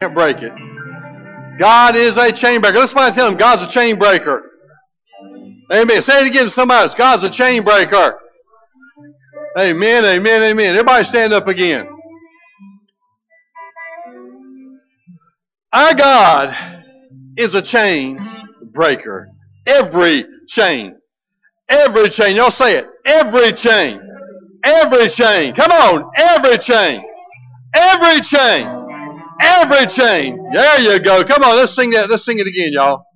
Can't break it. God is a chain breaker. Let's find tell him God's a chain breaker. Amen. Say it again to somebody else. God's a chain breaker. Amen, amen, amen. Everybody stand up again. Our God is a chain breaker. Every chain. Every chain. Y'all say it. Every chain. Every chain. Come on. Every chain. Every chain. Every chain. There you go. Come on. Let's sing that. Let's sing it again, y'all.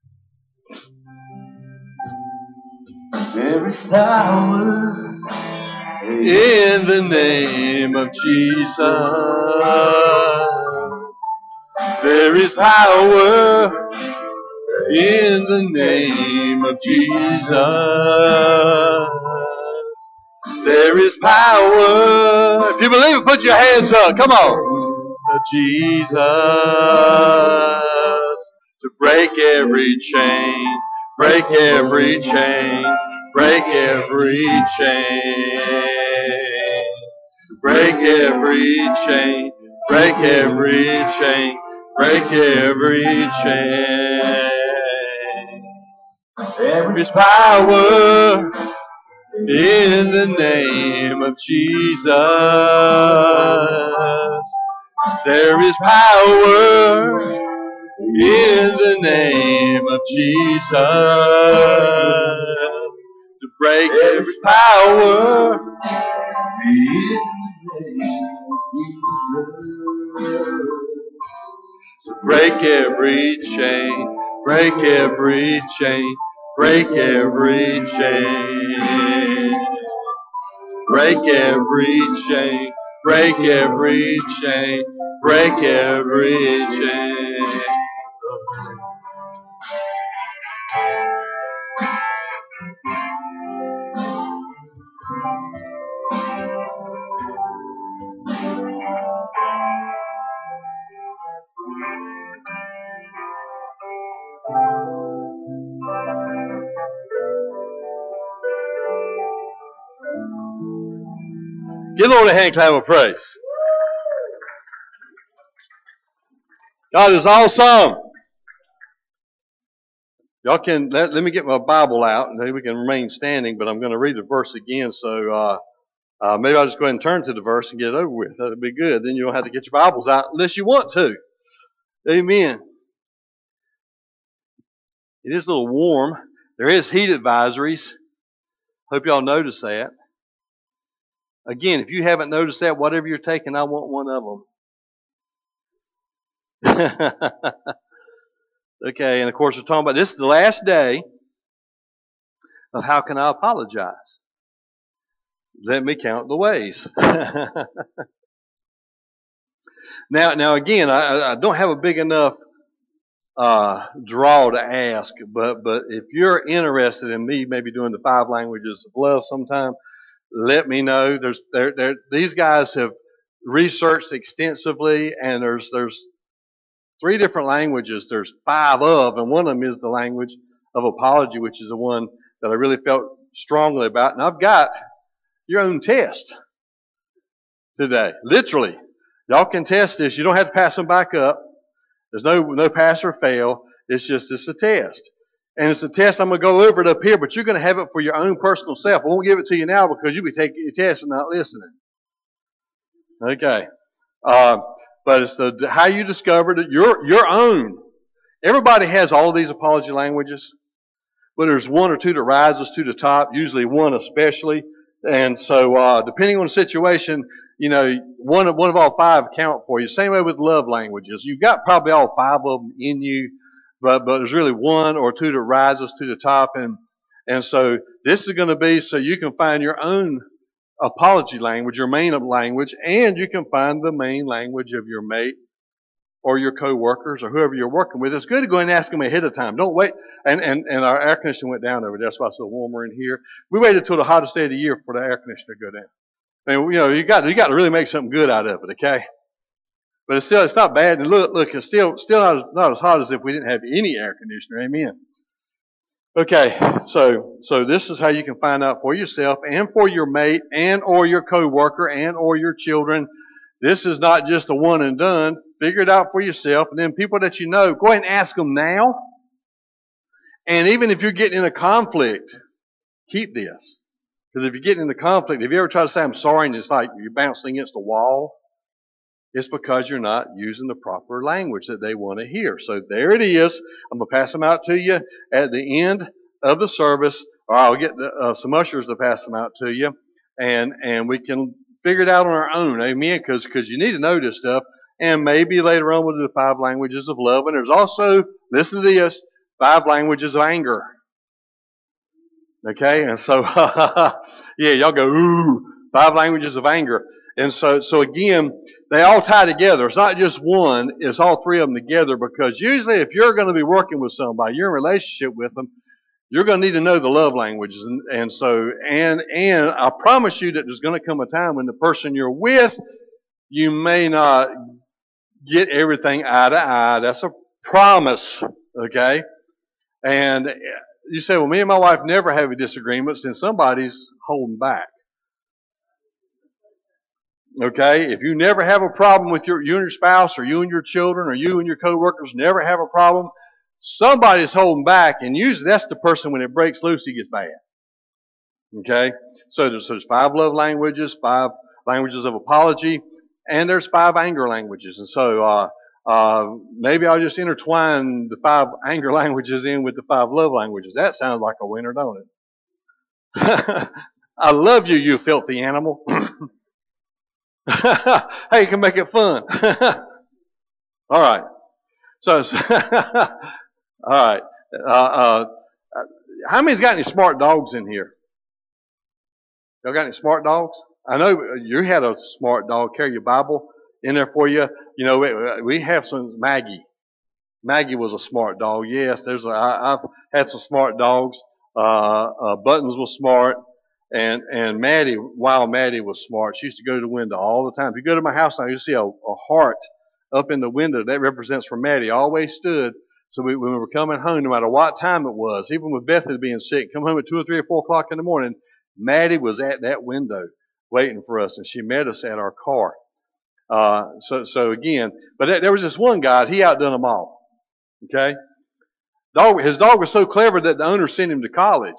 There is power in the name of Jesus. There is power in the name of Jesus. There is power. If you believe it, put your hands up. Come on. Jesus to break every chain. Break every chain. Break every chain. Break every chain. Break every chain. Break every chain. There is power in the name of Jesus. There is power in the name of Jesus to break every power in the name of Jesus. To break every chain, break every chain, break every chain. Break every chain, break every chain, break every chain. Give the Lord a hand clap of praise. God is awesome. Y'all can, let me get my Bible out and then we can remain standing, but I'm going to read the verse again, so maybe I'll just go ahead and turn to the verse and get it over with. That'll be good. Then you don't have to get your Bibles out unless you want to. Amen. It is a little warm. There is heat advisories. Hope y'all notice that. Again, if you haven't noticed that, whatever you're taking, I want one of them. Okay, and of course we're talking about this is the last day of how can I apologize. Let me count the ways. Now again, I don't have a big enough draw to ask, but if you're interested in me maybe doing the 5 languages of love sometime, let me know. These guys have researched extensively, and there's 3 different languages. There's 5 of, and one of them is the language of apology, which is the one that I really felt strongly about. And I've got your own test today. Literally, y'all can test this. You don't have to pass them back up. There's no pass or fail. It's a test. And it's a test. I'm going to go over it up here, but you're going to have it for your own personal self. I won't give it to you now because you'll be taking your test and not listening. Okay. But it's how you discovered it, your own. Everybody has all of these apology languages, but there's 1 or 2 that rises to the top, usually 1 especially. And so, depending on the situation, one of all 5 count for you. Same way with love languages. You've got probably all 5 of them in you, but there's really 1 or 2 that rises to the top. And so this is going to be so you can find your own apology language, your main language, and you can find the main language of your mate or your co-workers or whoever you're working with. It's good to go and ask them ahead of time. Don't wait. And our air conditioning went down over there. That's why it's so warmer in here. We waited till the hottest day of the year for the air conditioner to go down. I mean, you got to really make something good out of it, okay? But it's not bad. And look, it's still not as hot as if we didn't have any air conditioner. Amen. Okay, so this is how you can find out for yourself and for your mate and or your co-worker and or your children. This is not just a one and done. figure it out for yourself. And then people that you know, go ahead and ask them now. And even if you're getting in a conflict, keep this. Because if you're getting in a conflict, if you ever try to say, I'm sorry, and it's like you're bouncing against a wall, it's because you're not using the proper language that they want to hear. So there it is. I'm going to pass them out to you at the end of the service, or I'll get some ushers to pass them out to you, and we can figure it out on our own. Amen? Because you need to know this stuff. And maybe later on we'll do the 5 languages of love. And there's also, listen to this, 5 languages of anger. Okay? And so, yeah, y'all go, ooh, 5 languages of anger. And so again, they all tie together. It's not just one, it's all 3 of them together, because usually if you're going to be working with somebody, you're in a relationship with them, you're going to need to know the love languages. And I promise you that there's going to come a time when the person you're with, you may not get everything eye to eye. That's a promise, okay? And you say, well, me and my wife never have disagreements, then somebody's holding back. Okay? If you never have a problem with you and your spouse, or you and your children, or you and your coworkers never have a problem, somebody's holding back, and usually that's the person, when it breaks loose, he gets bad. Okay? So there's 5 love languages, 5 languages of apology, and there's 5 anger languages. And so maybe I'll just intertwine the 5 anger languages in with the 5 love languages. That sounds like a winner, don't it? I love you, you filthy animal. Hey, you can make it fun. All right. So all right. How many's got any smart dogs in here? Y'all got any smart dogs? I know you had a smart dog carry your Bible in there for you. You know, we have some Maggie. Maggie was a smart dog. Yes, I've had some smart dogs. Buttons was smart, and Maddie, Wild Maddie was smart. She used to go to the window all the time. If you go to my house now, you see a heart up in the window. That represents for Maddie. Always stood. So when we were coming home, no matter what time it was, even with Bethany being sick, come home at 2 or 3 or 4 o'clock in the morning, Maddie was at that window waiting for us, and she met us at our car. So again, but there was this one guy, he outdone them all. Okay? His dog was so clever that the owner sent him to college.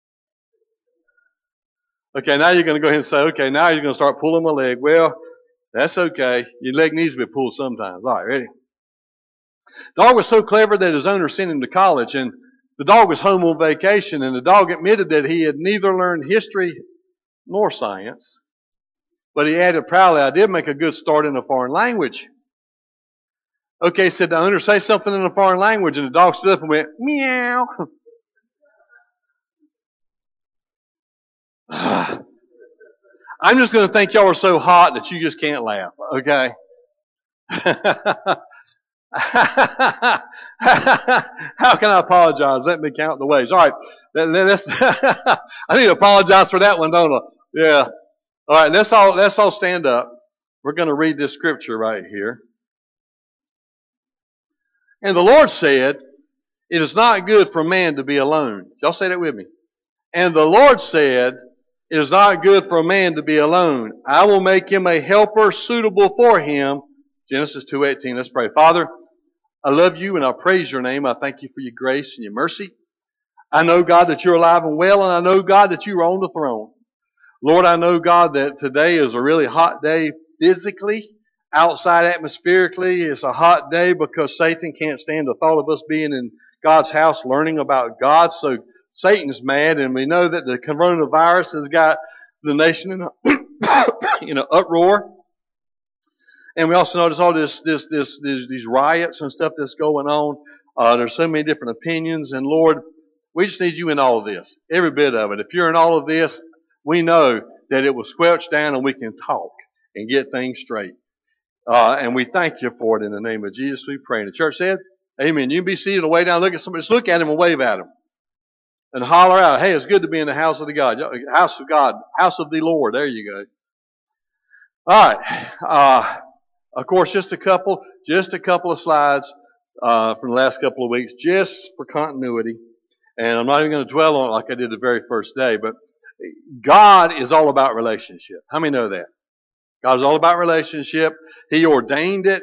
Okay, now you're going to go ahead and say, okay, now you're going to start pulling my leg. Well, that's okay. Your leg needs to be pulled sometimes. All right, ready? Dog was so clever that his owner sent him to college, and the dog was home on vacation, and the dog admitted that he had neither learned history nor science. But he added proudly, I did make a good start in a foreign language. Okay, said the owner, say something in a foreign language, and the dog stood up and went, meow. I'm just going to think y'all are so hot that you just can't laugh, okay? How can I apologize? Let me count the ways. All right, I need to apologize for that one, don't I? Yeah. All right, let's all stand up. We're going to read this scripture right here. And the Lord said, it is not good for man to be alone. Y'all say that with me. And the Lord said, it is not good for a man to be alone. I will make him a helper suitable for him. Genesis 2:18. Let's pray. Father, I love you and I praise your name. I thank you for your grace and your mercy. I know, God, that you're alive and well, and I know, God, that you are on the throne. Lord, I know, God, that today is a really hot day physically, outside atmospherically. It's a hot day because Satan can't stand the thought of us being in God's house learning about God. So Satan's mad, and we know that the coronavirus has got the nation in an uproar. And we also notice all these riots and stuff that's going on. There's so many different opinions. And Lord, we just need you in all of this. Every bit of it. If you're in all of this, we know that it will squelch down and we can talk and get things straight. And we thank you for it in the name of Jesus. We pray. And the church said, amen. You can be seated and way down. Look at somebody. Just look at him and wave at him. And holler out, hey, it's good to be in the house of the God. House of God. House of the Lord. There you go. All right. Of course, just a couple of slides from the last couple of weeks, just for continuity. And I'm not even going to dwell on it like I did the very first day, but God is all about relationship. How many know that? God is all about relationship. He ordained it,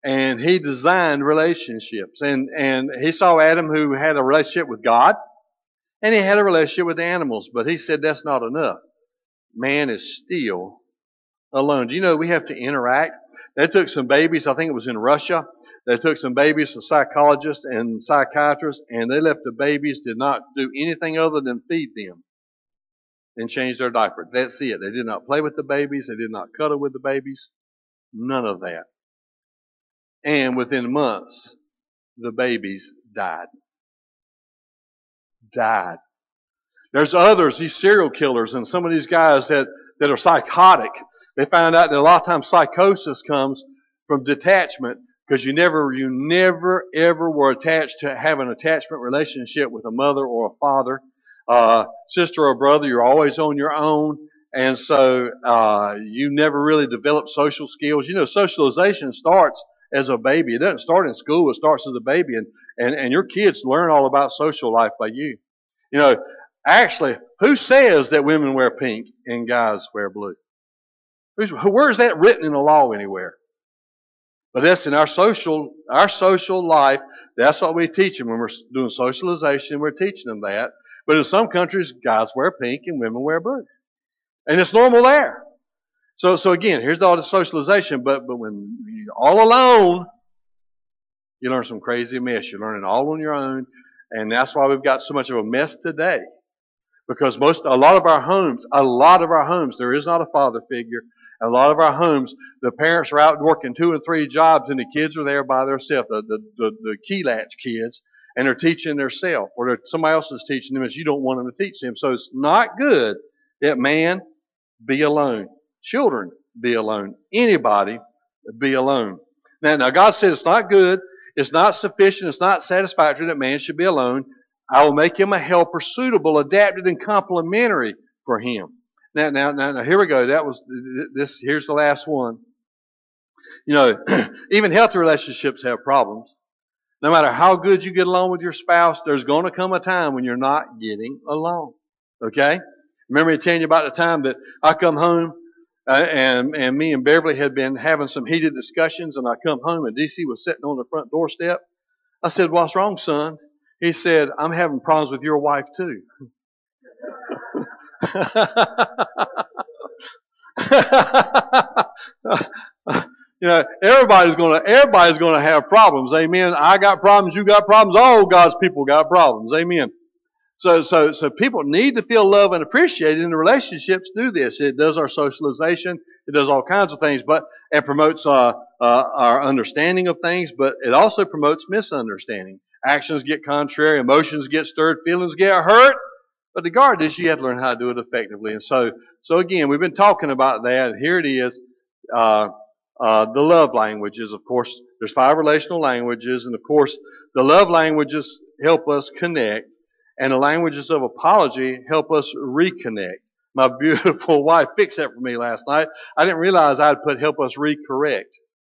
And he designed relationships. And he saw Adam, who had a relationship with God, and he had a relationship with the animals. But he said that's not enough. Man is still alone. Do you know we have to interact? They took some babies, I think it was in Russia. They took some babies to psychologists and psychiatrists, and they left the babies, did not do anything other than feed them and change their diaper. That's it. They did not play with the babies. They did not cuddle with the babies. None of that. And within months, the babies died. Died. There's others, these serial killers, and some of these guys that are psychotic. They found out that a lot of times psychosis comes from detachment, because you never ever were attached to have an attachment relationship with a mother or a father, sister or brother. You're always on your own, and so you never really develop social skills. You know, socialization starts as a baby. It doesn't start in school. It starts as a baby, and your kids learn all about social life by you. You know, actually, who says that women wear pink and guys wear blue? Where is that written in the law anywhere? But that's in our social life. That's what we teach them when we're doing socialization. We're teaching them that. But in some countries, guys wear pink and women wear blue, and it's normal there. So again, here's all the socialization. But when you're all alone, you learn some crazy mess. You're learning all on your own, and that's why we've got so much of a mess today. Because a lot of our homes, there is not a father figure. A lot of our homes, the parents are out working 2 and 3 jobs, and the kids are there by themselves, the key latch kids, and they're teaching themselves, or somebody else is teaching them as you don't want them to teach them. So it's not good that man be alone. Children be alone. Anybody be alone. Now God said it's not good, it's not sufficient, it's not satisfactory that man should be alone. I will make him a helper suitable, adapted, and complementary for him. Now, here we go. Here's the last one. You know, even healthy relationships have problems. No matter how good you get along with your spouse, there's going to come a time when you're not getting along. Okay? Remember me telling you about the time that I come home and me and Beverly had been having some heated discussions, and I come home and DC was sitting on the front doorstep. I said, "What's wrong, son?" He said, "I'm having problems with your wife too." You know, everybody's gonna have problems. Amen. I got problems, you got problems, all God's people got problems. Amen. So people need to feel loved and appreciated, and the relationships do this. It does our socialization, it does all kinds of things, but it promotes our understanding of things, but it also promotes misunderstanding. Actions get contrary, emotions get stirred, feelings get hurt. But the guard is you have to learn how to do it effectively. And so again, we've been talking about that, and here it is. The love languages, of course, there's 5 relational languages, and of course, the love languages help us connect, and the languages of apology help us reconnect. My beautiful wife fixed that for me last night. I didn't realize I'd put help us recorrect.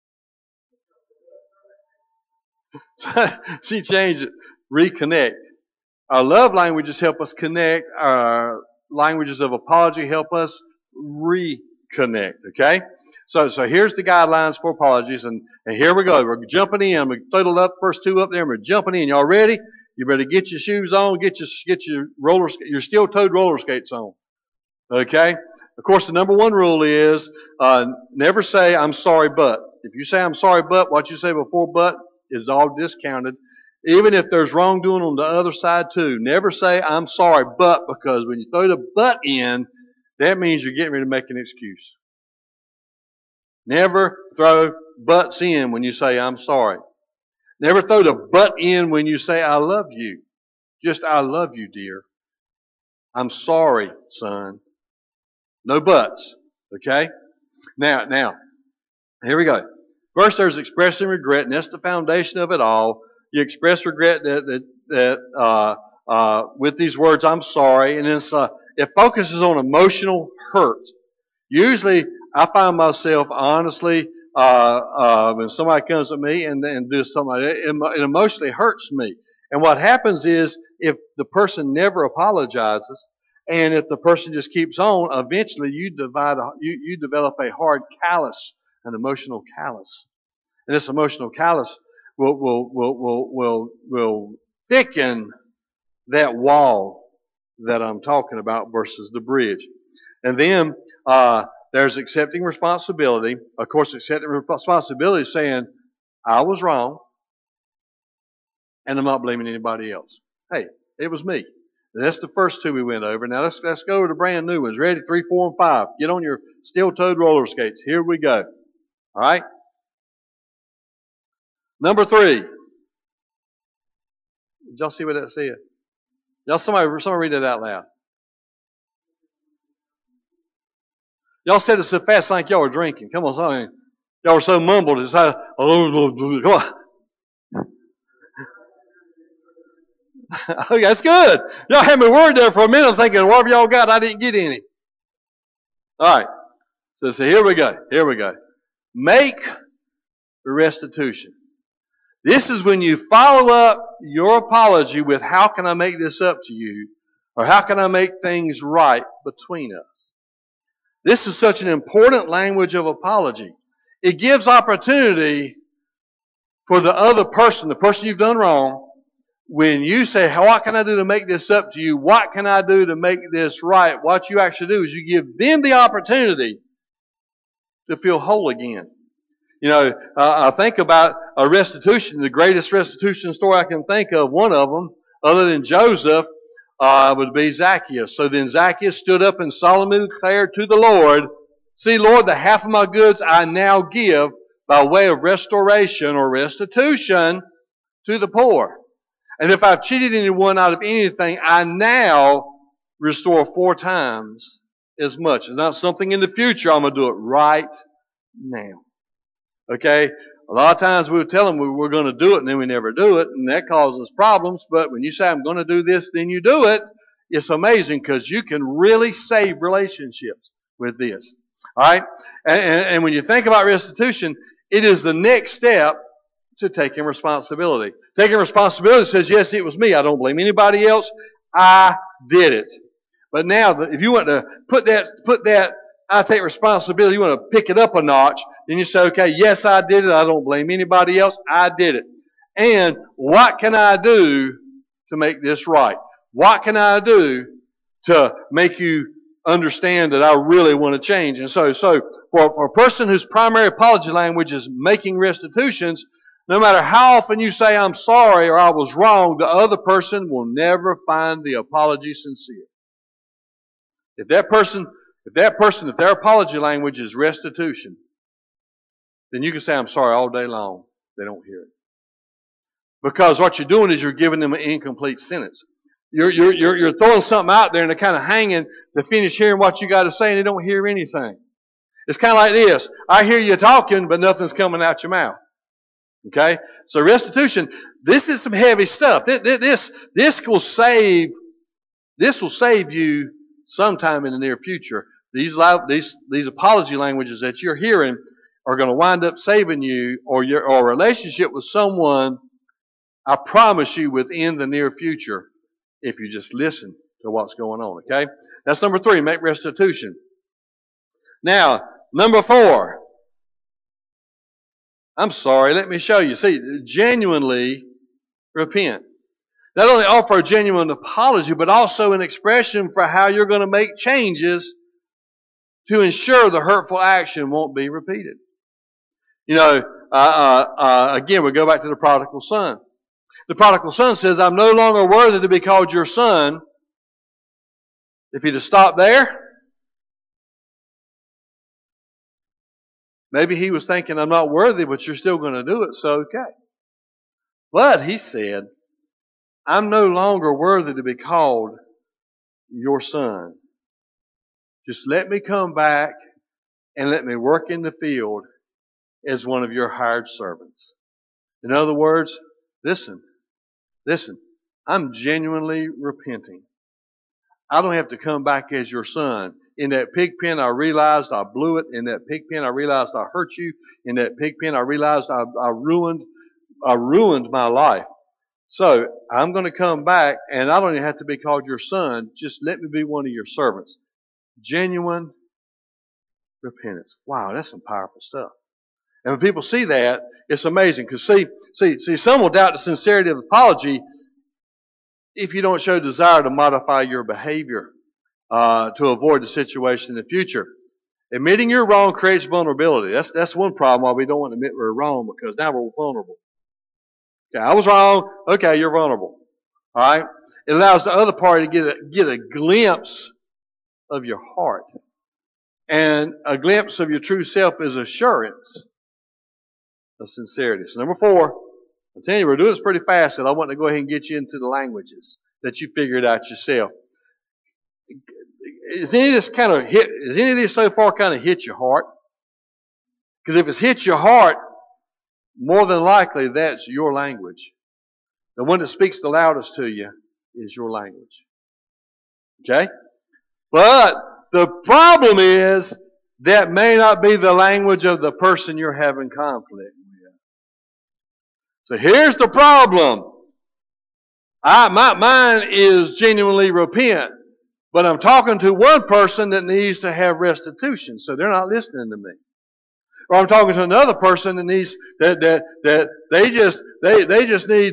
She changed it, reconnect. Our love languages help us connect. Our languages of apology help us reconnect. Okay? So here's the guidelines for apologies, and here we go. We're jumping in. We throw the first 2 up there, and we're jumping in. Y'all ready? You better get your shoes on, get your your steel-toed roller skates on. Okay? Of course, the number 1 rule is never say "I'm sorry, but." If you say "I'm sorry, but," what you say before "but" is all discounted. Even if there's wrongdoing on the other side too, never say "I'm sorry, but," because when you throw the "but" in, that means you're getting ready to make an excuse. Never throw buts in when you say "I'm sorry." Never throw the "but" in when you say "I love you." Just "I love you, dear." "I'm sorry, son." No buts. Okay? Now, here we go. First, there's expressing regret, and that's the foundation of it all. You express regret with these words, "I'm sorry," and it focuses on emotional hurt. Usually, I find myself honestly when somebody comes to me and does something like that, it emotionally hurts me. And what happens is, if the person never apologizes, and if the person just keeps on, eventually you develop a hard callus, an emotional callus. And this emotional callus will thicken that wall that I'm talking about versus the bridge. And then there's accepting responsibility. Of course, accepting responsibility is saying, I was wrong, and I'm not blaming anybody else. Hey, it was me. And that's the first two we went over. Now let's go over to brand new ones. Ready? 3, 4, and 5. Get on your steel-toed roller skates. Here we go. All right? Number 3. Did y'all see what that said? Y'all, somebody read that out loud. Y'all said it so fast like y'all were drinking. Come on, somebody. Y'all were so mumbled. It's like, come on. Okay, that's good. Y'all had me worried there for a minute. I'm thinking, whatever y'all got, I didn't get any. All right. So here we go. Here we go. Make restitution. This is when you follow up your apology with, how can I make this up to you? Or how can I make things right between us? This is such an important language of apology. It gives opportunity for the other person, the person you've done wrong, when you say, what can I do to make this up to you? What can I do to make this right? What you actually do is you give them the opportunity to feel whole again. You know, I think about a restitution, the greatest restitution story I can think of, one of them, other than Joseph, would be Zacchaeus. So then Zacchaeus stood up and solemnly declared to the Lord, see, Lord, the half of my goods I now give by way of restoration or restitution to the poor. And if I've cheated anyone out of anything, I now restore 4 times as much. It's not something in the future. I'm going to do it right now. Okay? A lot of times we'll tell them we're going to do it and then we never do it, and that causes problems. But when you say, I'm going to do this, then you do it, it's amazing because you can really save relationships with this. All right? And when you think about restitution, it is the next step to taking responsibility. Taking responsibility says, yes, it was me. I don't blame anybody else. I did it. But now, if you want to put that I take responsibility, you want to pick it up a notch, then you say, okay, yes, I did it. I don't blame anybody else. I did it. And what can I do to make this right? What can I do to make you understand that I really want to change? And so for a person whose primary apology language is making restitutions, no matter how often you say, I'm sorry or I was wrong, the other person will never find the apology sincere. If their apology language is restitution, then you can say, I'm sorry all day long. They don't hear it. Because what you're doing is you're giving them an incomplete sentence. You're throwing something out there and they're kind of hanging to finish hearing what you got to say and they don't hear anything. It's kind of like this. I hear you talking, but nothing's coming out your mouth. Okay? So restitution, this is some heavy stuff. This will save you sometime in the near future. These apology languages that you're hearing are going to wind up saving you or a relationship with someone, I promise you, within the near future, if you just listen to what's going on. Okay? That's number 3, make restitution. Now, number 4. I'm sorry, let me show you. See, genuinely repent. Not only offer a genuine apology, but also an expression for how you're going to make changes to ensure the hurtful action won't be repeated. You know, again, we go back to the prodigal son. The prodigal son says, I'm no longer worthy to be called your son. If he'd have stopped there, maybe he was thinking, I'm not worthy, but you're still going to do it, so okay. But he said, I'm no longer worthy to be called your son. Just let me come back and let me work in the field as one of your hired servants. In other words, listen, I'm genuinely repenting. I don't have to come back as your son. In that pig pen, I realized I blew it. In that pig pen, I realized I hurt you. In that pig pen, I realized I ruined my life. So I'm going to come back, and I don't even have to be called your son. Just let me be one of your servants. Genuine repentance. Wow, that's some powerful stuff. And when people see that, it's amazing. Because see, some will doubt the sincerity of the apology if you don't show desire to modify your behavior to avoid the situation in the future. Admitting you're wrong creates vulnerability. That's one problem why we don't want to admit we're wrong, because now we're vulnerable. Okay, I was wrong. Okay, you're vulnerable. All right? It allows the other party to get a glimpse of your heart. And a glimpse of your true self is assurance of sincerity. So number 4, I'm telling you, we're doing this pretty fast, and I want to go ahead and get you into the languages that you figured out yourself. Is any of this so far kind of hit your heart? Because if it's hit your heart, more than likely that's your language. The one that speaks the loudest to you is your language. Okay? But the problem is that may not be the language of the person you're having conflict with. So here's the problem. Mine is genuinely repent. But I'm talking to one person that needs to have restitution, so they're not listening to me. Or I'm talking to another person that needs that they just need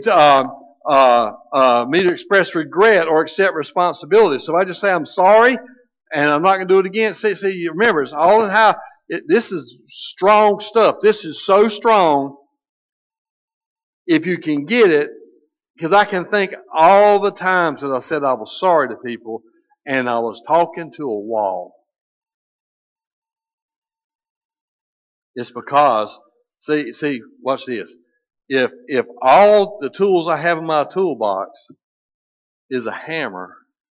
me to express regret or accept responsibility. So I just say I'm sorry, and I'm not going to do it again. See, remember, it's all in how. This is strong stuff. This is so strong. If you can get it, because I can think all the times that I said I was sorry to people, and I was talking to a wall. It's because, see, watch this. If all the tools I have in my toolbox is a hammer,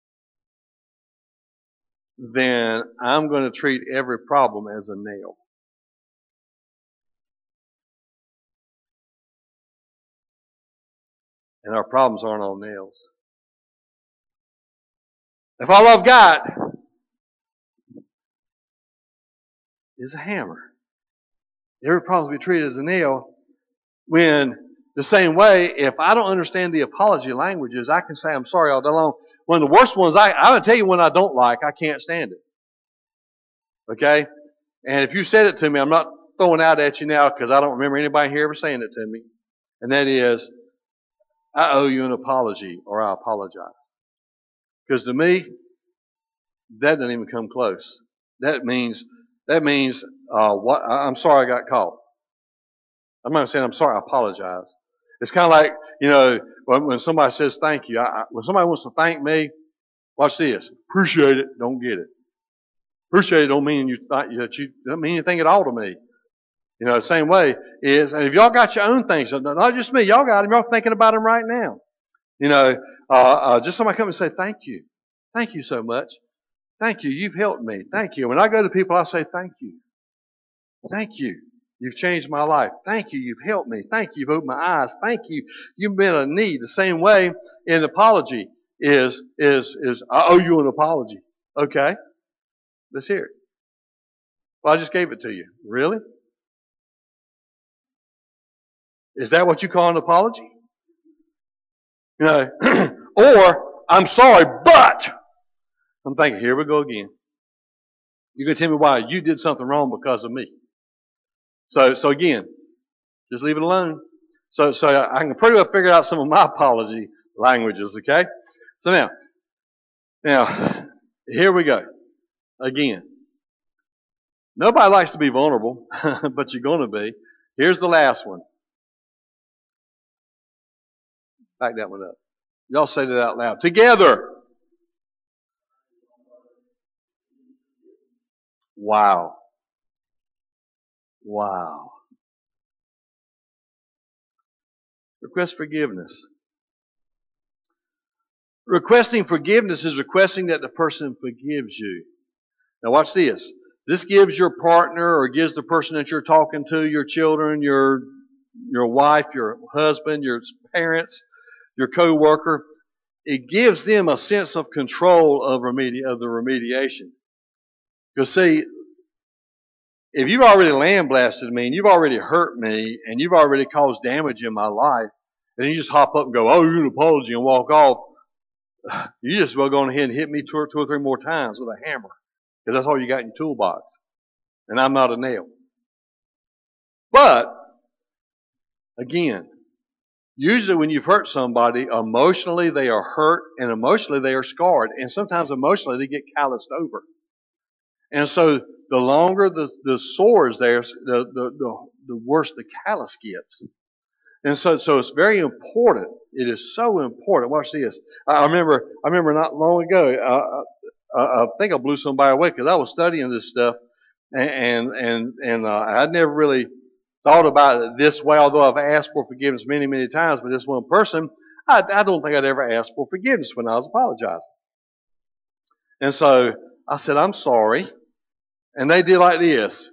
then I'm going to treat every problem as a nail. And our problems aren't all nails. If all I've got is a hammer, every problem will be treated as a nail. When the same way, if I don't understand the apology languages, I can say I'm sorry all day long. One of the worst ones, I'm going to tell you one I don't like. I can't stand it. Okay? And if you said it to me, I'm not throwing out at you now because I don't remember anybody here ever saying it to me. And that is, I owe you an apology, or I apologize. Because to me, that doesn't even come close. That means what? I'm sorry I got caught. I'm not saying I'm sorry, I apologize. It's kind of like, when somebody says thank you. When somebody wants to thank me, watch this. Appreciate it, don't get it. Appreciate it don't mean you don't mean anything at all to me. The same way is, and if y'all got your own things, not just me, y'all got them, y'all thinking about them right now. Just somebody come and say thank you. Thank you so much. Thank you, you've helped me. Thank you. When I go to people, I say thank you. Thank you. You've changed my life. Thank you. You've helped me. Thank you. You've opened my eyes. Thank you. You've been a need. The same way in apology is I owe you an apology. Okay. Let's hear it. Well, I just gave it to you. Really? Is that what you call an apology? Or I'm sorry, but I'm thinking, here we go again. You're going to tell me why you did something wrong because of me. So again, just leave it alone. So I can pretty well figure out some of my apology languages, okay? So now, here we go. Again. Nobody likes to be vulnerable, but you're going to be. Here's the last one. Back that one up. Y'all say that out loud. Together. Wow. Wow. Request forgiveness. Requesting forgiveness is requesting that the person forgives you. Now watch this. This gives your partner, or gives the person that you're talking to, your children, your wife, your husband, your parents, your co-worker, it gives them a sense of control of the remediation. Because see, if you've already lambasted me and you've already hurt me and you've already caused damage in my life, and you just hop up and go, oh, you're an apology, and walk off, you just well go ahead and hit me two or three more times with a hammer. Because that's all you got in your toolbox. And I'm not a nail. But, again, usually when you've hurt somebody, emotionally they are hurt and emotionally they are scarred. And sometimes emotionally they get calloused over. And so the longer the sore is there, the worse the callus gets. And so it's very important. It is so important. Watch this. I remember not long ago, I think I blew somebody away because I was studying this stuff and I'd never really thought about it this way, although I've asked for forgiveness many, many times. But this one person, I don't think I'd ever asked for forgiveness when I was apologizing. And so I said, I'm sorry. And they did like this.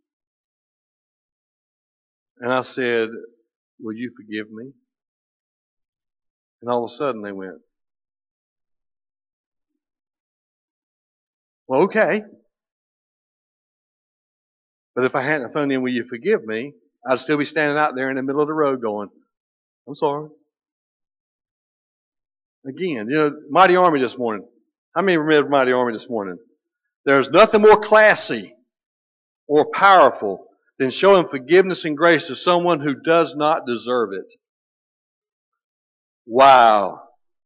And I said, will you forgive me? And all of a sudden they went, well, okay. But if I hadn't thrown in, will you forgive me? I'd still be standing out there in the middle of the road going, I'm sorry. Again, Mighty Army this morning. How many remember Mighty Army this morning? There's nothing more classy or powerful than showing forgiveness and grace to someone who does not deserve it. Wow.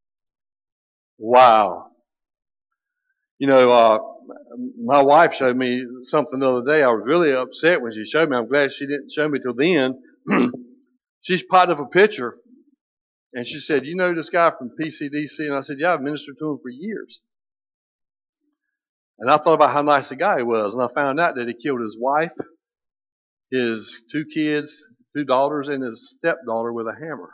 Wow. My wife showed me something the other day. I was really upset when she showed me. I'm glad she didn't show me till then. She's popped up a picture, and she said, you know this guy from PCDC? And I said, yeah, I've ministered to him for years. And I thought about how nice a guy he was, and I found out that he killed his wife, his 2 kids, 2 daughters, and his stepdaughter with a hammer.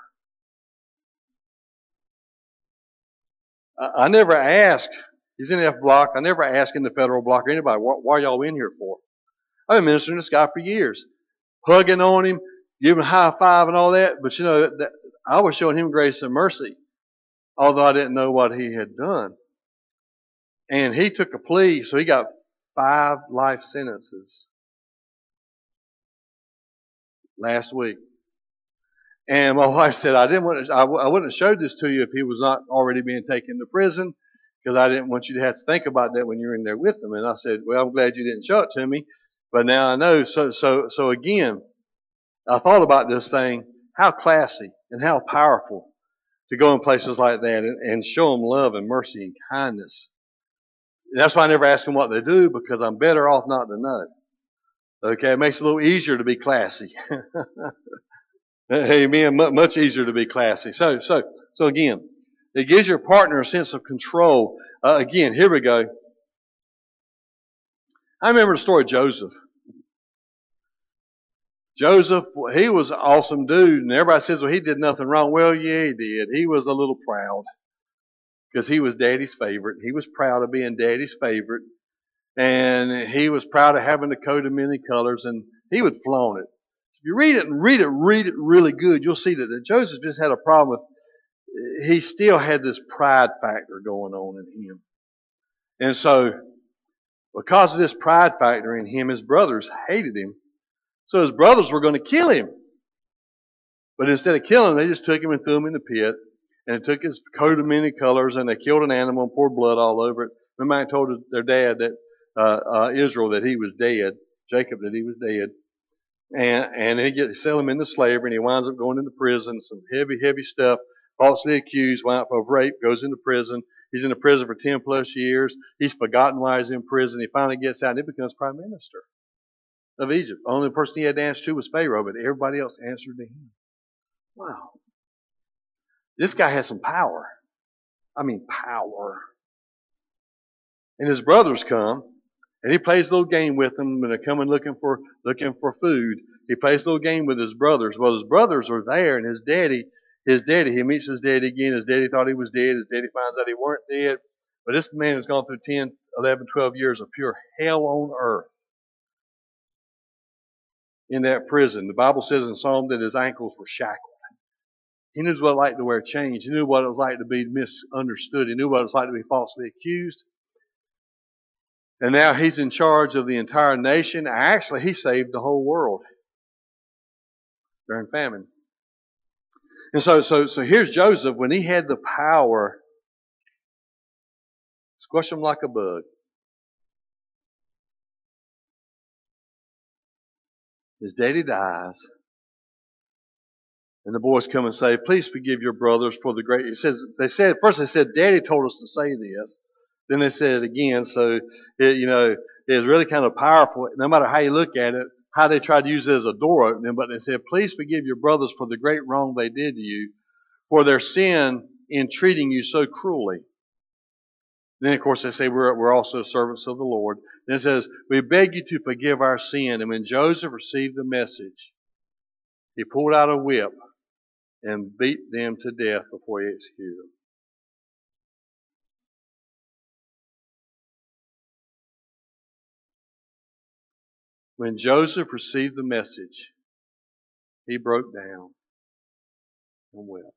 I never asked. He's in the F block. I never asked in the federal block or anybody, what are y'all in here for? I've been ministering to this guy for years, hugging on him, giving a high five and all that. But I was showing him grace and mercy, although I didn't know what he had done. And he took a plea, so he got 5 life sentences last week. And my wife said, I wouldn't have showed this to you if he was not already being taken to prison, because I didn't want you to have to think about that when you're in there with him. And I said, well, I'm glad you didn't show it to me, but now I know. So again, I thought about this thing, how classy and how powerful to go in places like that and show them love and mercy and kindness. And that's why I never ask them what they do, because I'm better off not to know. Okay, it makes it a little easier to be classy. Amen. Much easier to be classy. So again, it gives your partner a sense of control. Again, here we go. I remember the story of Joseph. Joseph, he was an awesome dude, and everybody says, well, he did nothing wrong. Well, yeah, he did. He was a little proud because he was Daddy's favorite. He was proud of being Daddy's favorite, and he was proud of having the coat of many colors, and he would flaunt it. If you read it really good, you'll see that Joseph just had a problem with, he still had this pride factor going on in him. And so, because of this pride factor in him, his brothers hated him. So his brothers were going to kill him. But instead of killing him, they just took him and threw him in the pit. And they took his coat of many colors and they killed an animal and poured blood all over it. Remember, I told their dad that Israel that he was dead, Jacob that he was dead. And they sell him into slavery, and he winds up going into prison. Some heavy stuff. Falsely accused, wound up of rape, goes into prison. He's in the prison for 10 plus years. He's forgotten why he's in prison. He finally gets out and he becomes prime minister of Egypt. The only person he had to answer to was Pharaoh, but everybody else answered to him. Wow. This guy has some power. I mean, power. And his brothers come, and he plays a little game with them when they're coming looking for food. He plays a little game with his brothers. Well, his brothers are there, and his daddy, he meets his daddy again. His daddy thought he was dead. His daddy finds out he weren't dead. But this man has gone through 10, 11, 12 years of pure hell on earth in that prison. The Bible says in Psalm that his ankles were shackled. He knew what it was like to wear chains. He knew what it was like to be misunderstood. He knew what it was like to be falsely accused. And now he's in charge of the entire nation. Actually, he saved the whole world during famine. And so here's Joseph when he had the power, squash him like a bug. His daddy dies. And the boys come and say, please forgive your brothers for the great. First they said, Daddy told us to say this. Then they said it again. So, it was really kind of powerful. No matter how you look at it, how they tried to use it as a door opening, but they said, please forgive your brothers for the great wrong they did to you, for their sin in treating you so cruelly. Then, of course, they say we're also servants of the Lord. Then it says, we beg you to forgive our sin. And when Joseph received the message, he pulled out a whip and beat them to death before he executed them. When Joseph received the message, he broke down and wept.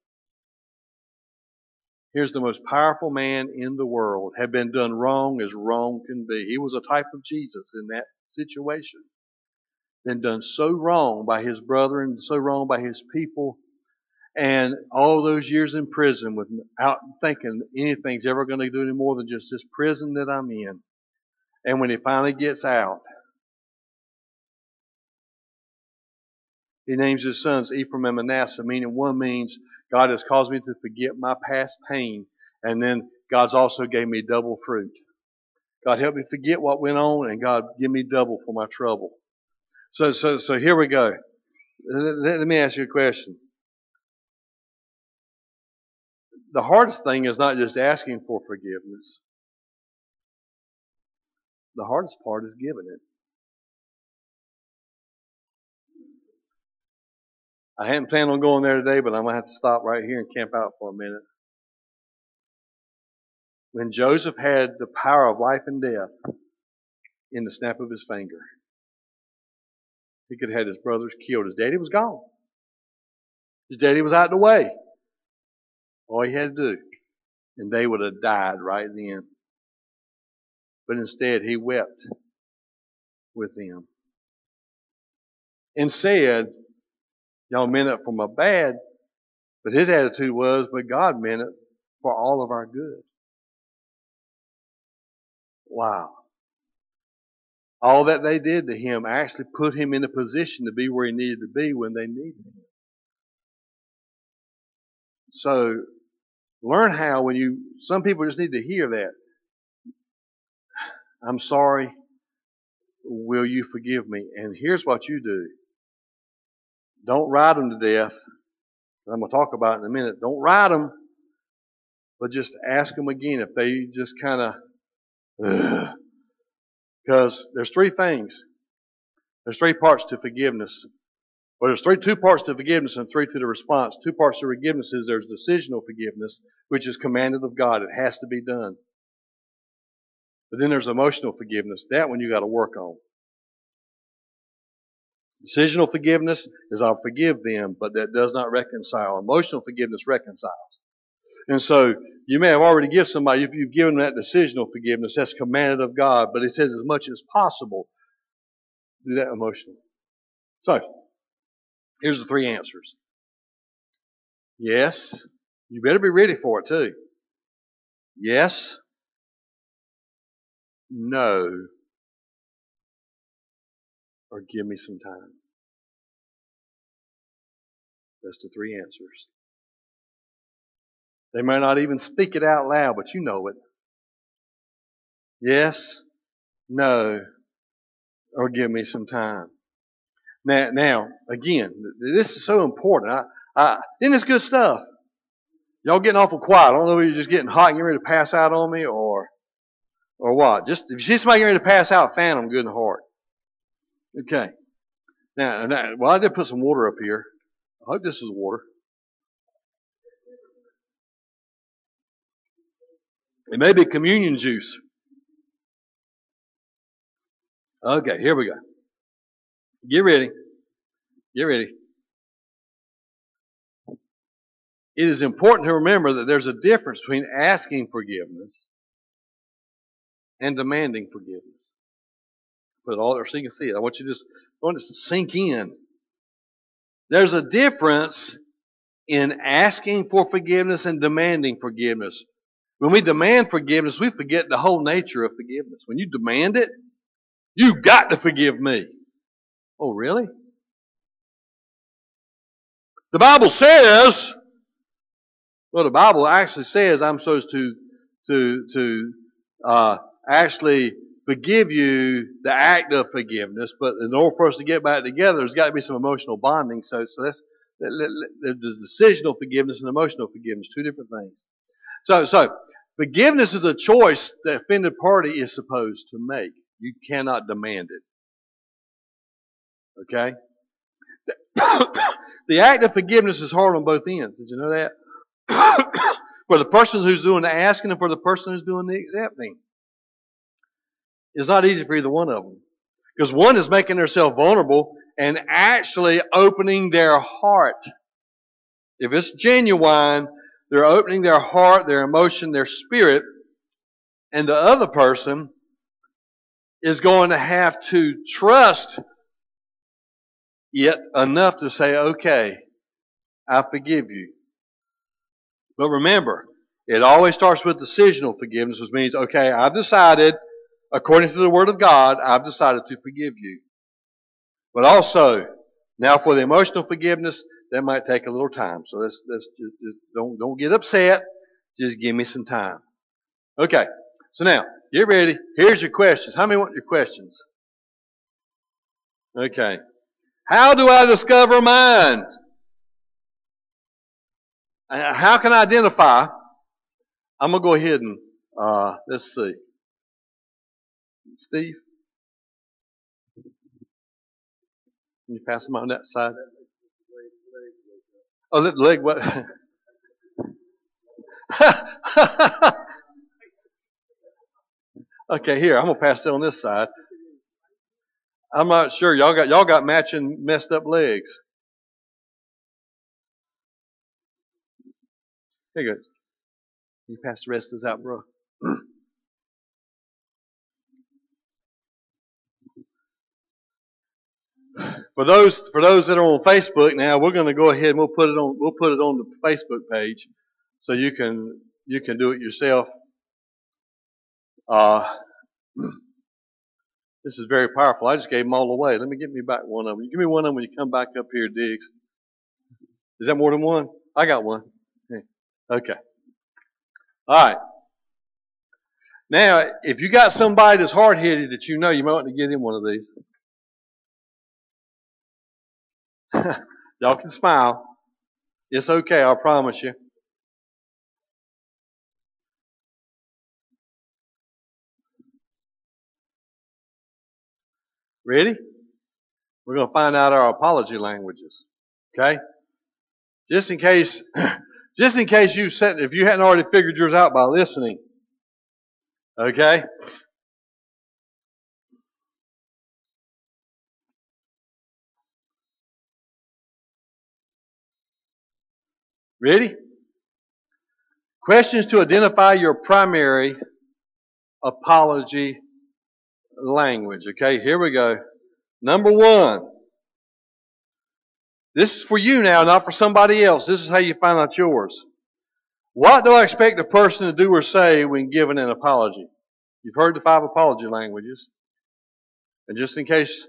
Here's the most powerful man in the world, had been done wrong as wrong can be. He was a type of Jesus in that situation. Been done so wrong by his brother and so wrong by his people. And all those years in prison without thinking anything's ever going to do any more than just this prison that I'm in. And when he finally gets out, he names his sons Ephraim and Manasseh, meaning one means God has caused me to forget my past pain, and then God's also gave me double fruit. God help me forget what went on, and God give me double for my trouble. So here we go. Let me ask you a question. The hardest thing is not just asking for forgiveness. The hardest part is giving it. I hadn't planned on going there today, but I'm going to have to stop right here and camp out for a minute. When Joseph had the power of life and death in the snap of his finger, he could have had his brothers killed. His daddy was gone. His daddy was out of the way. All he had to do. And they would have died right then. But instead, he wept with them. And said, y'all meant it for my bad, but his attitude was, but God meant it for all of our good. Wow. All that they did to him actually put him in a position to be where he needed to be when they needed him. So, learn how some people just need to hear that. I'm sorry. Will you forgive me? And here's what you do. Don't ride them to death. I'm going to talk about it in a minute. Don't ride them, but just ask them again if they just kind of, because there's three things. There's three parts to forgiveness. Well, there's two parts to forgiveness and three to the response. Two parts to forgiveness is there's decisional forgiveness, which is commanded of God. It has to be done. But then there's emotional forgiveness. That one you got to work on. Decisional forgiveness is I'll forgive them, but that does not reconcile. Emotional forgiveness reconciles. And so you may have already given somebody, if you've given them that decisional forgiveness, that's commanded of God, but it says as much as possible, do that emotionally. So, here's the three answers. Yes. You better be ready for it too. Yes. No. Or give me some time. That's the three answers. They may not even speak it out loud, but you know it. Yes, no, or give me some time. Now, again, this is so important. Isn't this good stuff? Y'all getting awful quiet. I don't know if you're just getting hot and getting ready to pass out on me or what. Just if you see somebody getting ready to pass out, fan them good and hard. Okay. Now, well, I did put some water up here. I hope this is water. It may be communion juice. Okay, here we go. Get ready. Get ready. It is important to remember that there's a difference between asking forgiveness and demanding forgiveness. Put it all there so you can see it. I want you to just sink in. There's a difference in asking for forgiveness and demanding forgiveness. When we demand forgiveness, we forget the whole nature of forgiveness. When you demand it, you've got to forgive me. Oh, really? The Bible says, well, the Bible actually says I'm supposed to actually forgive you the act of forgiveness, but in order for us to get back together, there's got to be some emotional bonding. So that's the decisional forgiveness and emotional forgiveness, two different things. So forgiveness is a choice the offended party is supposed to make. You cannot demand it. Okay? The act of forgiveness is hard on both ends. Did you know that? For the person who's doing the asking and for the person who's doing the accepting. It's not easy for either one of them. Because one is making themselves vulnerable and actually opening their heart. If it's genuine, they're opening their heart, their emotion, their spirit. And the other person is going to have to trust it enough to say, okay, I forgive you. But remember, it always starts with decisional forgiveness, which means, okay, I've decided, according to the Word of God, I've decided to forgive you. But also, now for the emotional forgiveness, that might take a little time. So let's just don't get upset. Just give me some time. Okay. So now, get ready. Here's your questions. How many want your questions? Okay. How do I discover mine? How can I identify? I'm going to go ahead and, let's see. Steve? Can you pass them on that side? Oh, let the leg what? Okay, here, I'm going to pass it on this side. I'm not sure. Y'all got matching messed up legs. Here you go. You pass the rest of this out, bro. For those that are on Facebook now, we're going to go ahead and we'll put it on the Facebook page, so you can do it yourself. This is very powerful. I just gave them all away. Let me get me back one of them. You give me one of them when you come back up here, Diggs. Is that more than one? I got one. Okay. All right. Now, if you got somebody that's hard-headed that you know, you might want to give him one of these. Y'all can smile. It's okay, I promise you. Ready? We're going to find out our apology languages. Okay? Just in case if you hadn't already figured yours out by listening. Okay? Ready? Questions to identify your primary apology language. Okay, here we go. Number one. This is for you now, not for somebody else. This is how you find out yours. What do I expect a person to do or say when giving an apology? You've heard the 5 apology languages. And just in case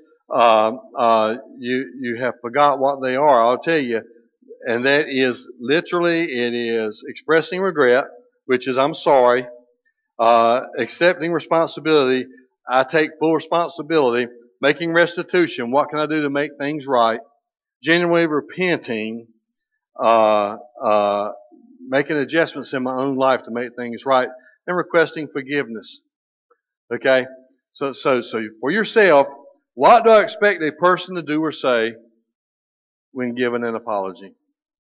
you have forgot what they are, I'll tell you. And that is literally, it is expressing regret, which is I'm sorry. Accepting responsibility, I take full responsibility. Making restitution, what can I do to make things right? Genuinely repenting, making adjustments in my own life to make things right, and requesting forgiveness. Okay? So for yourself, what do I expect a person to do or say when giving an apology?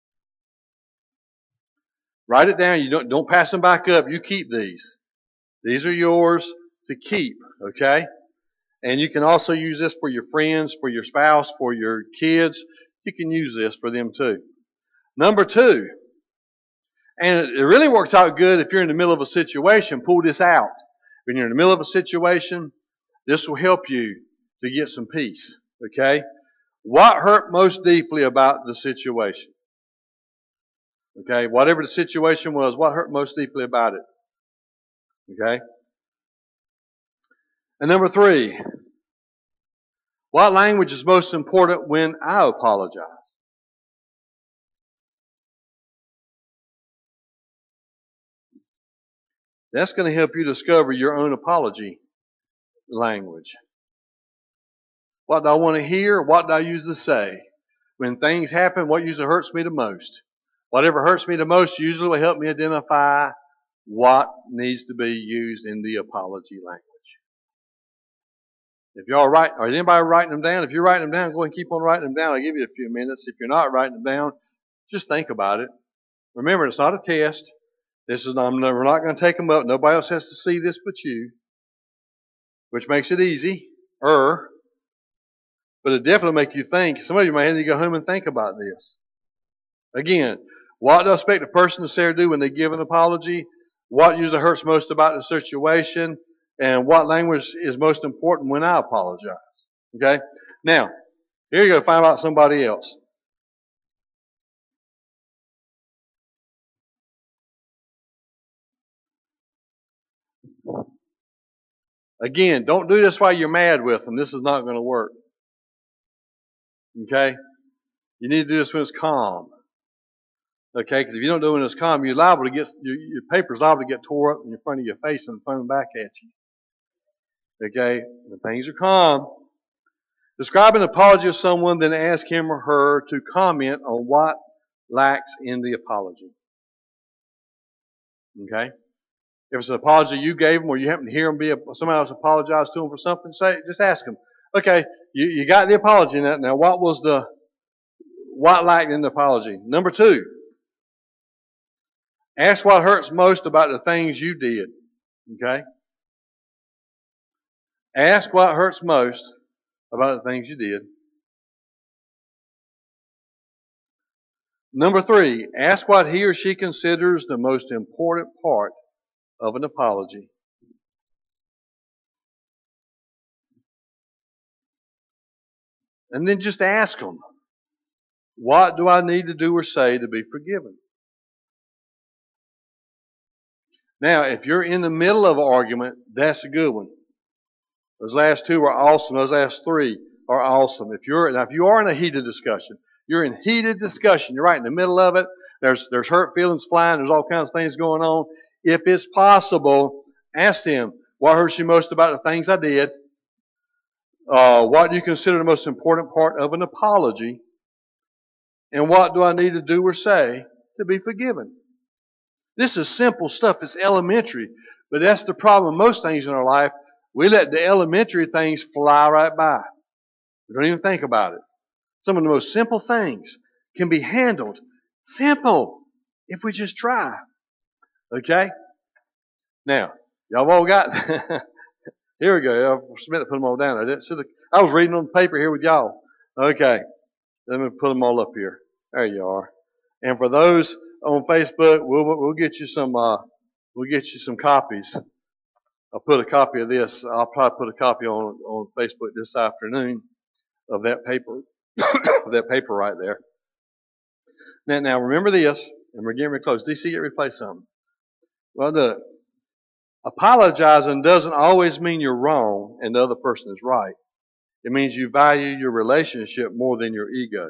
Write it down. You don't pass them back up. You keep these. These are yours to keep. Okay? And you can also use this for your friends, for your spouse, for your kids. You can use this for them too. Number 2, and it really works out good if you're in the middle of a situation, pull this out. When you're in the middle of a situation, this will help you to get some peace. Okay? What hurt most deeply about the situation? Okay? Whatever the situation was, what hurt most deeply about it? Okay? And number 3, what language is most important when I apologize? That's going to help you discover your own apology language. What do I want to hear? What do I usually say? When things happen, what usually hurts me the most? Whatever hurts me the most usually will help me identify what needs to be used in the apology language. If y'all write, or is anybody writing them down? If you're writing them down, go ahead and keep on writing them down. I'll give you a few minutes. If you're not writing them down, just think about it. Remember, it's not a test. We're not going to take them up. Nobody else has to see this but you, which makes it easy. But it definitely make you think. Some of you might have to go home and think about this. Again, what do I expect a person to say or do when they give an apology? What usually hurts most about the situation? And what language is most important when I apologize? Okay? Now, here you go. Find out somebody else. Again, don't do this while you're mad with them. This is not going to work. Okay? You need to do this when it's calm. Okay? Because if you don't do it when it's calm, you're liable to get, your paper's liable to get tore up in front of your face and thrown back at you. Okay? When things are calm. Describe an apology of someone, then ask him or her to comment on what lacks in the apology. Okay? If it's an apology you gave them or you happen to hear them somebody else apologize to them for something, just ask them. Okay, you got the apology now. Now what lacked in the apology? Number 2, ask what hurts most about the things you did. Okay? Ask what hurts most about the things you did. Number 3, ask what he or she considers the most important part of an apology. And then just ask them, what do I need to do or say to be forgiven? Now, if you're in the middle of an argument, that's a good one. Those last 2 are awesome. Those last 3 are awesome. If you are in a heated discussion, you're in heated discussion, you're right in the middle of it, there's hurt feelings flying, there's all kinds of things going on. If it's possible, ask them, what hurts you most about the things I did? What do you consider the most important part of an apology? And what do I need to do or say to be forgiven? This is simple stuff. It's elementary. But that's the problem. Most things in our life, we let the elementary things fly right by. We don't even think about it. Some of the most simple things can be handled simple if we just try. Okay? Now, y'all all got... Here we go. I was meant to put them all down. I was reading on the paper here with y'all. Okay. Let me put them all up here. There you are. And for those on Facebook, we'll get you some copies. I'll put a copy of this. I'll probably put a copy on Facebook this afternoon of that paper, that paper right there. Now remember this, and we're getting ready to close. DC, get ready to play something. Well, the apologizing doesn't always mean you're wrong and the other person is right. It means you value your relationship more than your ego.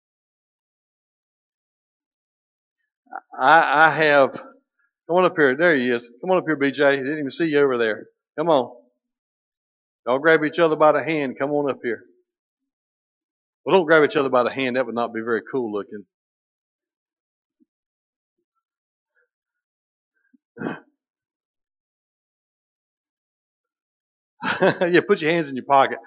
I have, come on up here. There he is. Come on up here, BJ. I didn't even see you over there. Come on. Y'all grab each other by the hand. Come on up here. Well, don't grab each other by the hand. That would not be very cool looking. Yeah, put your hands in your pocket.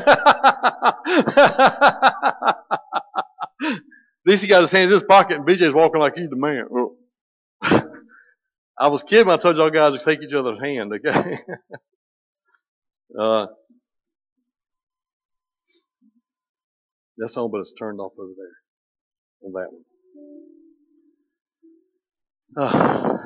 DC got his hands in his pocket and BJ's walking like he's the man. I was kidding when I told y'all guys to take each other's hand, okay? That's on, but it's turned off over there on that one.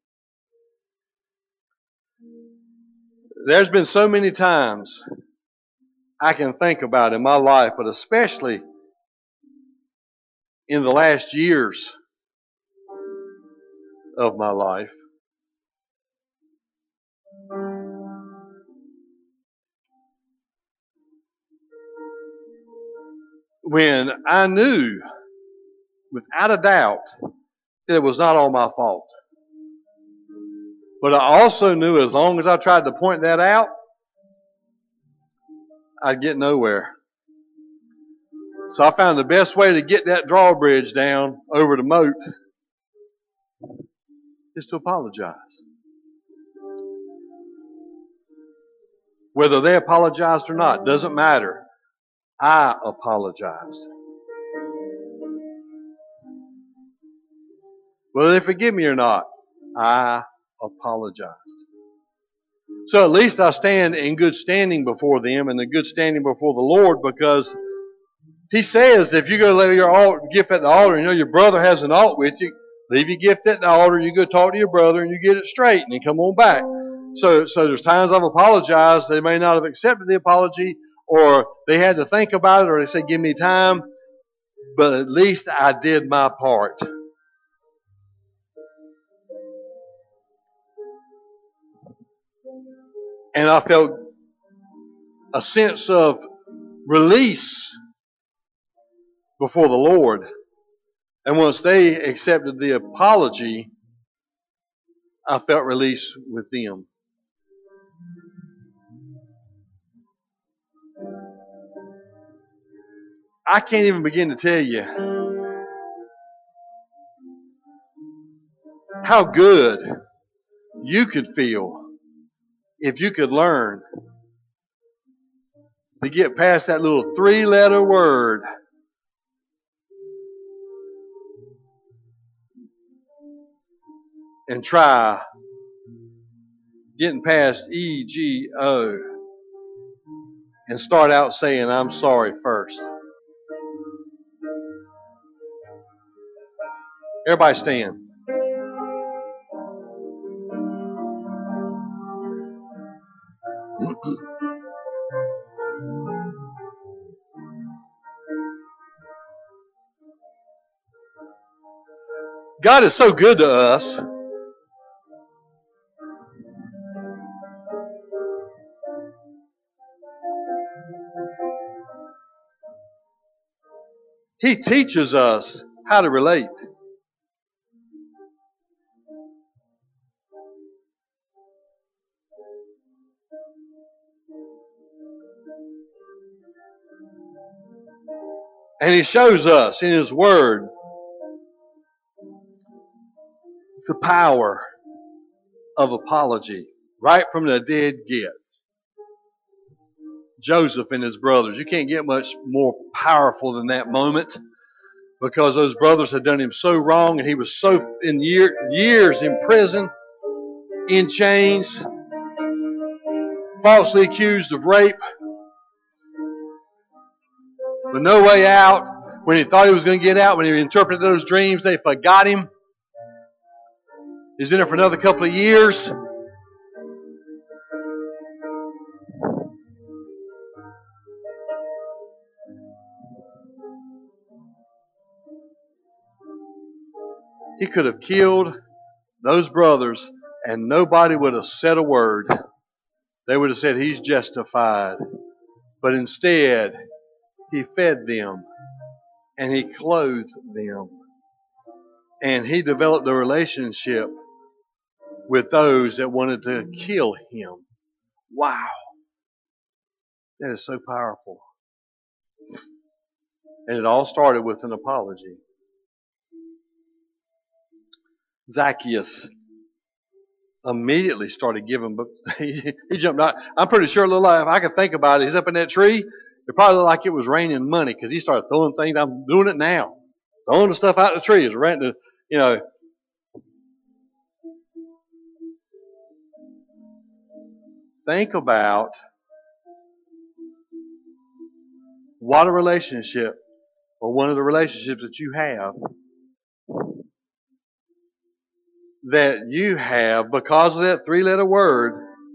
There's been so many times I can think about in my life, but especially in the last years of my life, when I knew without a doubt that it was not all my fault. But I also knew as long as I tried to point that out, I'd get nowhere. So I found the best way to get that drawbridge down over the moat is to apologize. Whether they apologized or not, doesn't matter. I apologized. Whether they forgive me or not, I apologized. So at least I stand in good standing before them and in good standing before the Lord, because He says if you go lay your gift at the altar, your brother has an alt with you, leave your gift at the altar, you go talk to your brother and you get it straight and then come on back. So there's times I've apologized. They may not have accepted the apology, or they had to think about it, or they said, give me time. But at least I did my part. And I felt a sense of release before the Lord. And once they accepted the apology, I felt release with them. I can't even begin to tell you how good you could feel if you could learn to get past that little 3-letter word and try getting past EGO and start out saying, I'm sorry first. Everybody stand. God is so good to us. He teaches us how to relate. And He shows us in His Word the power of apology right from the dead get. Joseph and his brothers. You can't get much more powerful than that moment, because those brothers had done him so wrong, and he was so in years in prison, in chains, falsely accused of rape, with no way out. When he thought he was going to get out, when he interpreted those dreams, they forgot him. He's in there for another couple of years. He could have killed those brothers and nobody would have said a word. They would have said he's justified. But instead, He fed them and He clothed them. And He developed a relationship with those that wanted to kill Him. Wow. That is so powerful. And it all started with an apology. Zacchaeus immediately started giving books. He jumped out. I'm pretty sure, if I could think about it, he's up in that tree. It probably looked like it was raining money, because he started throwing things. I'm doing it now. Throwing the stuff out of the tree. It's renting, Think about what a relationship, or one of the relationships that you have because of that 3-letter word,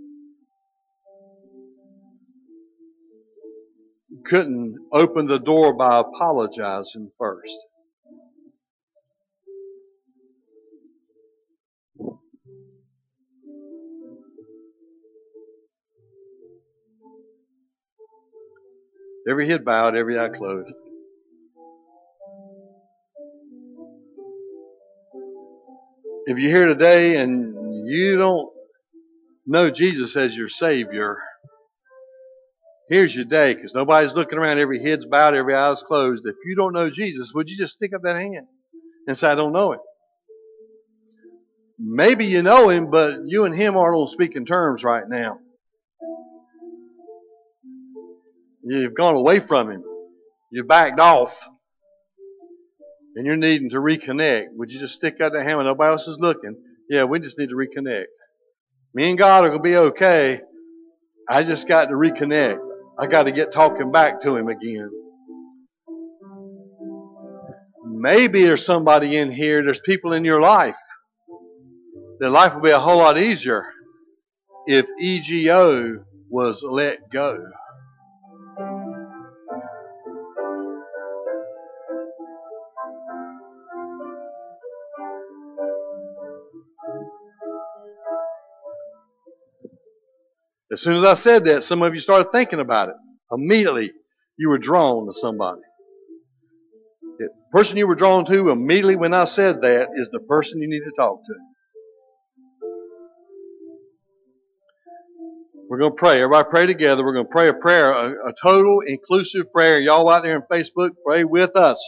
couldn't open the door by apologizing first. Every head bowed, every eye closed. If you're here today and you don't know Jesus as your Savior, here's your day, because nobody's looking around, every head's bowed, every eye's closed. If you don't know Jesus, would you just stick up that hand and say, I don't know Him? Maybe you know Him, but you and Him aren't on speaking terms right now. You've gone away from Him. You backed off. And you're needing to reconnect. Would you just stick out that hand when nobody else is looking? Yeah, we just need to reconnect. Me and God are going to be okay. I just got to reconnect. I got to get talking back to Him again. Maybe there's somebody in here, there's people in your life. That life would be a whole lot easier if EGO was let go. As soon as I said that, some of you started thinking about it. Immediately, you were drawn to somebody. The person you were drawn to immediately when I said that is the person you need to talk to. We're going to pray. Everybody pray together. We're going to pray a prayer, a total inclusive prayer. Y'all out there on Facebook, pray with us.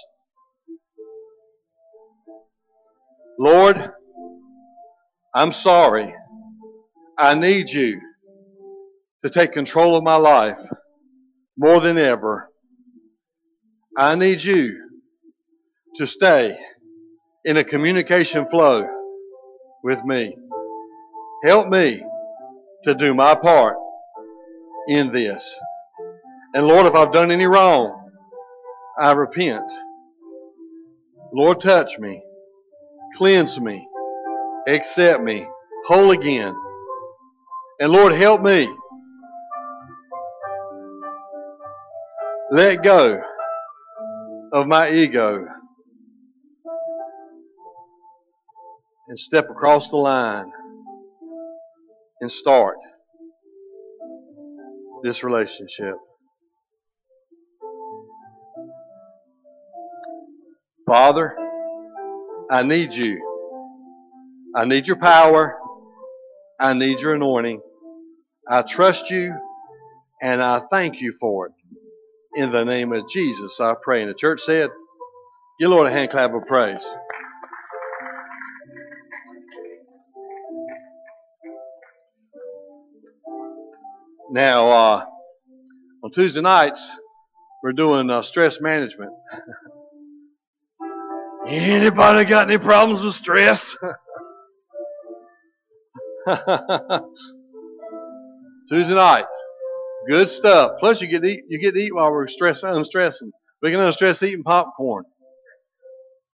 Lord, I'm sorry. I need you to take control of my life more than ever. I need you to stay in a communication flow with me. Help me to do my part in this. And Lord, if I've done any wrong, I repent. Lord, touch me, cleanse me, accept me, whole again. And Lord, help me let go of my ego and step across the line and start this relationship. Father, I need you. I need your power. I need your anointing. I trust you and I thank you for it. In the name of Jesus, I pray. And the church said, give the Lord a hand clap of praise. Now, on Tuesday nights, we're doing stress management. Anybody got any problems with stress? Tuesday night, good stuff. Plus, you get to eat while we're unstressing. We can unstress eating popcorn.